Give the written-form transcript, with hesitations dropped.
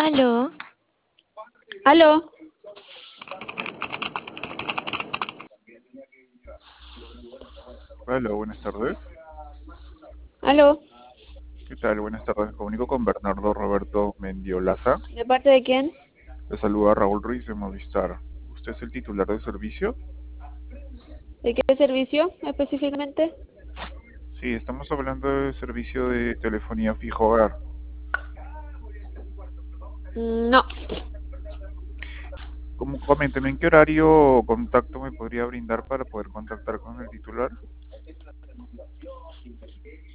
Aló, Aló, Hola, buenas tardes. aló, ¿Qué tal? Buenas tardes. Me comunico con Bernardo Roberto Mendiolaza. ¿de parte de quién? Le saluda Raúl Ruiz de Movistar. ¿Usted es el titular del servicio? ¿De qué servicio específicamente? Sí, estamos hablando del servicio de telefonía fijo hogar. No, Coménteme en qué horario o contacto me podría brindar para poder contactar con el titular.